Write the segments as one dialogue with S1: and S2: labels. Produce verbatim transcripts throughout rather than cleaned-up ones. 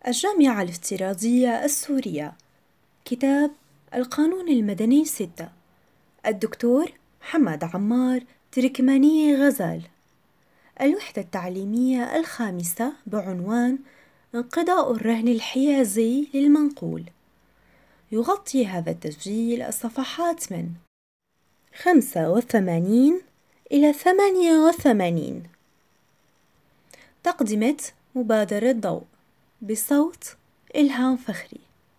S1: الجامعة الافتراضية السورية. كتاب القانون المدني ستة. الدكتور محمد عمار تركماني غزال. الوحدة التعليمية الخامسة بعنوان انقضاء الرهن الحيازي للمنقول. يغطي هذا التسجيل الصفحات من خمسة وثمانين إلى ثمانية وثمانين. تقدمة مبادرة ضوء بصوت إلهام فخري.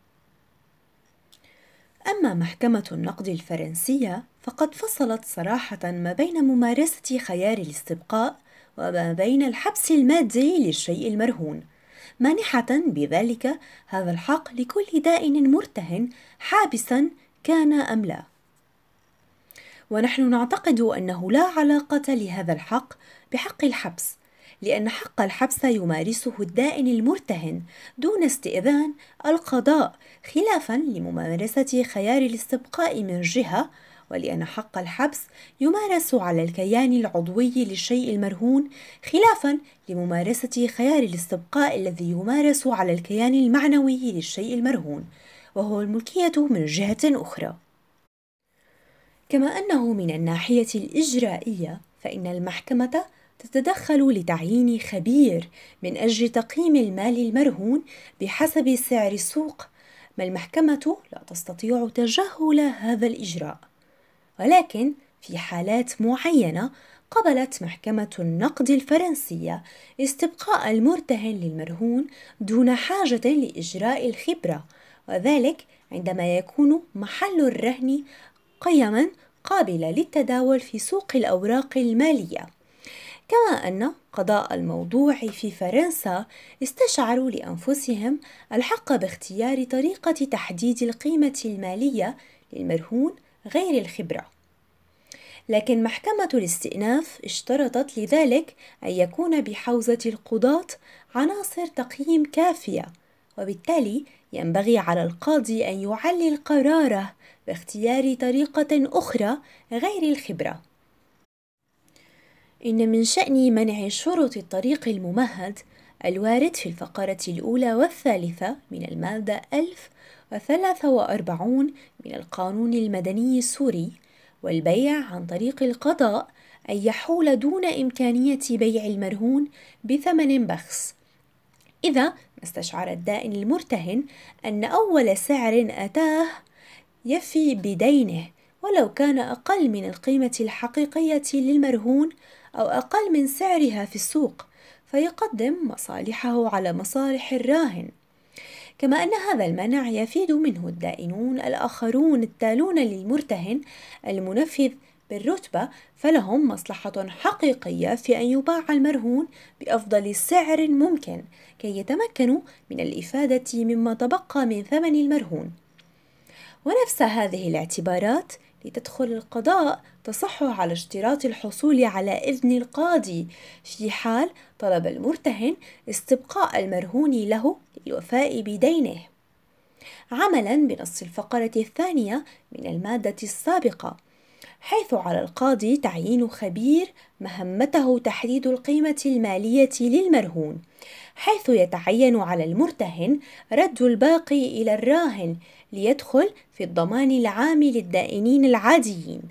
S1: أما محكمة النقد الفرنسية فقد فصلت صراحة ما بين ممارسة خيار الاستبقاء وما بين الحبس المادي للشيء المرهون، مانحة بذلك هذا الحق لكل دائن مرتهن حابسا كان أم لا. ونحن نعتقد أنه لا علاقة لهذا الحق بحق الحبس، لأن حق الحبس يمارسه الدائن المرتهن دون استئذان القضاء، خلافا لممارسة خيار الاستبقاء من جهة، ولأن حق الحبس يمارس على الكيان العضوي للشيء المرهون، خلافا لممارسة خيار الاستبقاء الذي يمارس على الكيان المعنوي للشيء المرهون، وهو الملكية من جهة أخرى. كما أنه من الناحية الإجرائية فإن المحكمة تتدخل لتعيين خبير من أجل تقييم المال المرهون بحسب سعر السوق، ما المحكمة لا تستطيع تجاهل هذا الإجراء. ولكن في حالات معينة قبلت محكمة النقد الفرنسية استبقاء المرتهن للمرهون دون حاجة لإجراء الخبرة، وذلك عندما يكون محل الرهن قيماً قابلة للتداول في سوق الأوراق المالية. كما أن قضاء الموضوع في فرنسا استشعروا لأنفسهم الحق باختيار طريقة تحديد القيمة المالية للمرهون غير الخبرة، لكن محكمة الاستئناف اشترطت لذلك أن يكون بحوزة القضاة عناصر تقييم كافية، وبالتالي ينبغي على القاضي أن يعلل قراره باختيار طريقة أخرى غير الخبرة. إن من شأن منع شروط الطريق الممهد الوارد في الفقرة الأولى والثالثة من المادة ألف وثلاثة وأربعين من القانون المدني السوري والبيع عن طريق القضاء أن يحول دون إمكانية بيع المرهون بثمن بخس، إذا ما استشعر الدائن المرتهن أن أول سعر أتاه يفي بدينه ولو كان أقل من القيمة الحقيقية للمرهون أو أقل من سعرها في السوق، فيقدم مصالحه على مصالح الراهن. كما أن هذا المنع يفيد منه الدائنون الآخرون التالون للمرتهن المنفذ بالرتبة، فلهم مصلحة حقيقية في أن يباع المرهون بأفضل سعر ممكن كي يتمكنوا من الإفادة مما تبقى من ثمن المرهون. ونفس هذه الاعتبارات لتدخل القضاء تصح على اشتراط الحصول على إذن القاضي في حال طلب المرتهن استبقاء المرهون له للوفاء بدينه، عملا بنص الفقرة الثانية من المادة السابقة، حيث على القاضي تعيين خبير مهمته تحديد القيمة المالية للمرهون، حيث يتعين على المرتهن رد الباقي إلى الراهن ليدخل في الضمان العام للدائنين العاديين.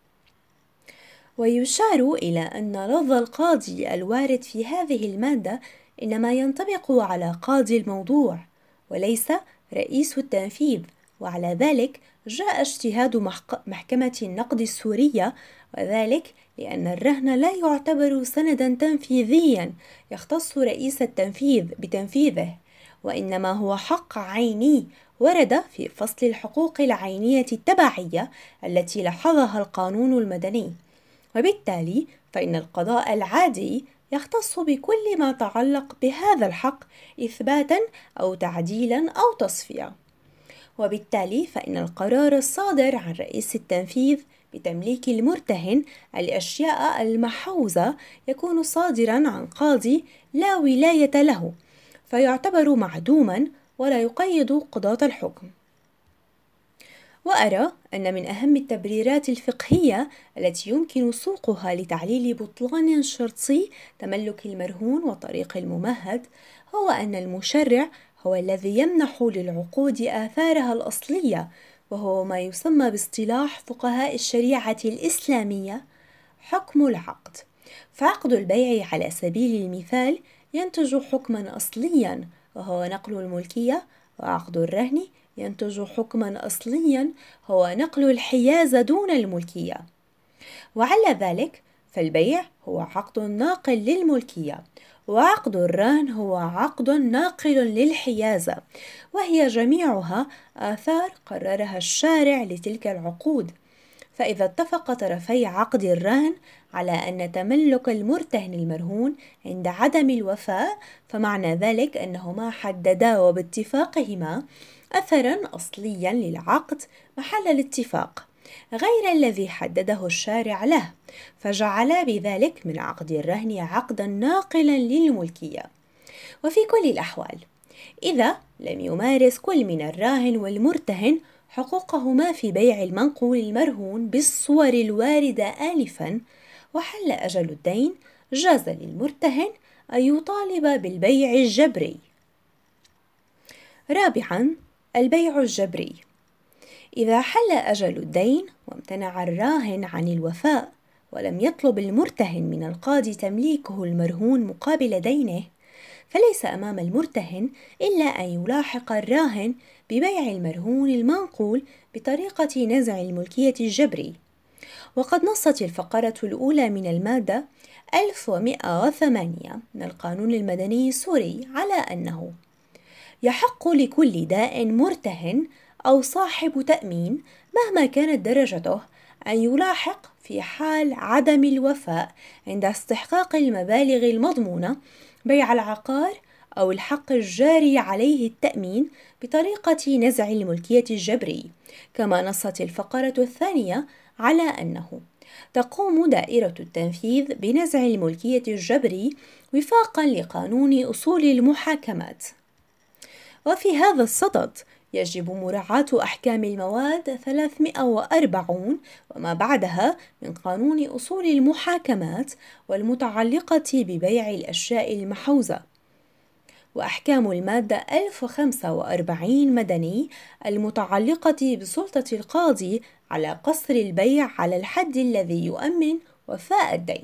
S1: ويشار إلى أن لفظ القاضي الوارد في هذه المادة إنما ينطبق على قاضي الموضوع وليس رئيس التنفيذ، وعلى ذلك جاء اجتهاد محكمة النقد السورية، وذلك لأن الرهن لا يعتبر سندا تنفيذيا يختص رئيس التنفيذ بتنفيذه، وإنما هو حق عيني ورد في فصل الحقوق العينية التبعية التي لاحظها القانون المدني، وبالتالي فإن القضاء العادي يختص بكل ما تعلق بهذا الحق إثباتا أو تعديلا أو تصفية. وبالتالي فإن القرار الصادر عن رئيس التنفيذ بتمليك المرتهن الأشياء المحوزة يكون صادرا عن قاضي لا ولاية له، فيعتبر معدوما ولا يقيد قضاة الحكم. وأرى أن من أهم التبريرات الفقهية التي يمكن سوقها لتعليل بطلان شرطي تملك المرهون والطريق الممهد هو أن المشرع هو الذي يمنح للعقود آثارها الأصلية، وهو ما يسمى باصطلاح فقهاء الشريعة الإسلامية حكم العقد. فعقد البيع على سبيل المثال ينتج حكما أصليا وهو نقل الملكية، وعقد الرهن ينتج حكما أصليا هو نقل الحيازة دون الملكية. وعلى ذلك فالبيع هو عقد ناقل للملكية، وعقد الرهن هو عقد ناقل للحيازة، وهي جميعها آثار قررها الشارع لتلك العقود. فإذا اتفق طرفي عقد الرهن على أن تملك المرتهن المرهون عند عدم الوفاء، فمعنى ذلك أنهما حددا وباتفاقهما أثرا أصليا للعقد محل الاتفاق غير الذي حدده الشارع له، فجعل بذلك من عقد الرهن عقدا ناقلا للملكية. وفي كل الأحوال إذا لم يمارس كل من الراهن والمرتهن حقوقهما في بيع المنقول المرهون بالصور الواردة آنفا وحل أجل الدين، جاز للمرتهن أن يطالب بالبيع الجبري. رابعا، البيع الجبري. إذا حل أجل الدين وامتنع الراهن عن الوفاء ولم يطلب المرتهن من القاضي تمليكه المرهون مقابل دينه، فليس أمام المرتهن إلا أن يلاحق الراهن ببيع المرهون المنقول بطريقة نزع الملكية الجبري. وقد نصت الفقرة الأولى من المادة ألف ومئة وثمانية من القانون المدني السوري على أنه يحق لكل داء مرتهن أو صاحب تأمين مهما كانت درجته أن يلاحق في حال عدم الوفاء عند استحقاق المبالغ المضمونة بيع العقار أو الحق الجاري عليه التأمين بطريقة نزع الملكية الجبري. كما نصت الفقرة الثانية على أنه تقوم دائرة التنفيذ بنزع الملكية الجبري وفاقا لقانون أصول المحاكمات. وفي هذا الصدد يجب مراعاة أحكام المواد ثلاثمئة وأربعين وما بعدها من قانون أصول المحاكمات والمتعلقة ببيع الأشياء المحوزة، وأحكام المادة ألف وخمسة وأربعين مدني المتعلقة بسلطة القاضي على قصر البيع على الحد الذي يؤمن وفاء الدين.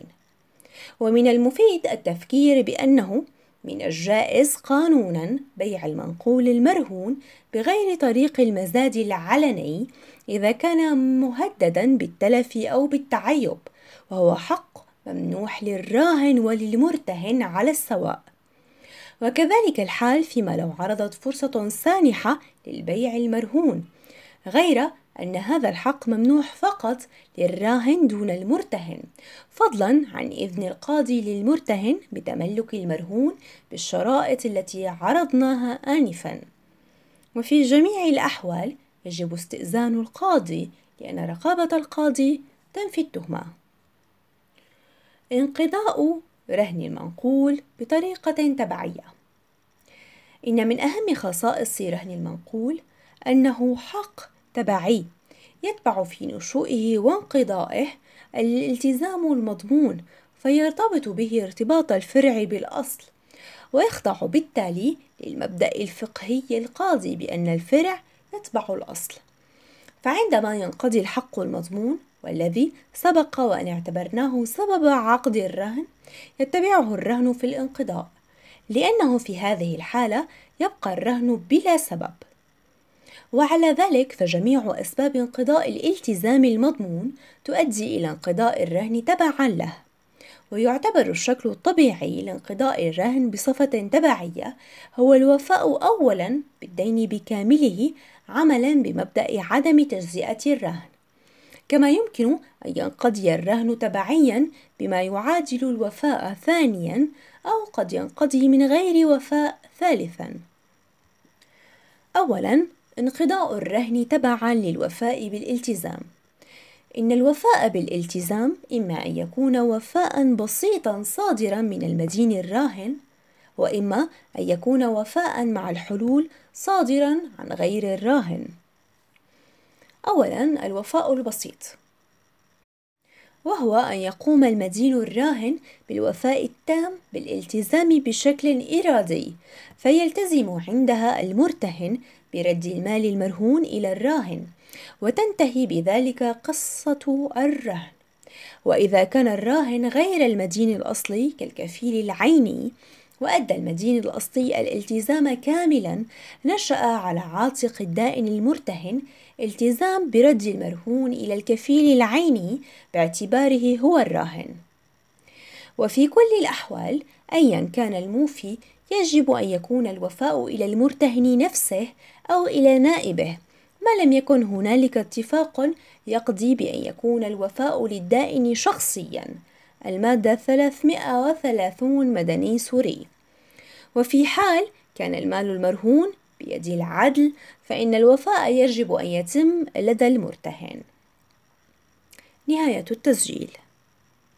S1: ومن المفيد التفكير بأنه من الجائز قانوناً بيع المنقول المرهون بغير طريق المزاد العلني إذا كان مهدداً بالتلف أو بالتعيب، وهو حق ممنوح للراهن وللمرتهن على السواء. وكذلك الحال فيما لو عرضت فرصة سانحة للبيع المرهون، غير أن هذا الحق ممنوح فقط للراهن دون المرتهن، فضلا عن إذن القاضي للمرتهن بتملك المرهون بالشرائط التي عرضناها آنفا. وفي جميع الأحوال يجب استئذان القاضي، لأن رقابة القاضي تنفي التهمة. انقضاء رهن المنقول بطريقة تبعية. إن من أهم خصائص رهن المنقول أنه حق تبعي يتبع في نشوئه وانقضائه الالتزام المضمون، فيرتبط به ارتباط الفرع بالأصل، ويخضع بالتالي للمبدأ الفقهي القاضي بأن الفرع يتبع الأصل. فعندما ينقضي الحق المضمون والذي سبق وأن اعتبرناه سبب عقد الرهن، يتبعه الرهن في الانقضاء، لأنه في هذه الحالة يبقى الرهن بلا سبب. وعلى ذلك فجميع أسباب انقضاء الالتزام المضمون تؤدي إلى انقضاء الرهن تبعا له. ويعتبر الشكل الطبيعي لانقضاء الرهن بصفة تبعية هو الوفاء أولا بالدين بكامله عملا بمبدأ عدم تجزئة الرهن. كما يمكن أن ينقضي الرهن تبعيا بما يعادل الوفاء ثانيا، أو قد ينقضي من غير وفاء ثالثا. أولا، انقضاء الرهن تبعا للوفاء بالالتزام. إن الوفاء بالالتزام إما أن يكون وفاء بسيطا صادرا من المدين الراهن، وإما أن يكون وفاء مع الحلول صادرا عن غير الراهن. أولا، الوفاء البسيط. وهو أن يقوم المدين الراهن بالوفاء التام بالالتزام بشكل إرادي، فيلتزم عندها المرتهن برد المال المرهون إلى الراهن، وتنتهي بذلك قصة الرهن. وإذا كان الراهن غير المدين الأصلي كالكفيل العيني وأدى المدين الأصلي الالتزام كاملا، نشأ على عاتق الدائن المرتهن التزام برد المرهون إلى الكفيل العيني باعتباره هو الراهن. وفي كل الأحوال أيا كان الموفي يجب أن يكون الوفاء إلى المرتهن نفسه أو إلى نائبه، ما لم يكن هنالك اتفاق يقضي بأن يكون الوفاء للدائن شخصيا، المادة ثلاثمائة وثلاثين مدني سوري. وفي حال كان المال المرهون بيد العدل فإن الوفاء يجب أن يتم لدى المرتهن. نهاية التسجيل.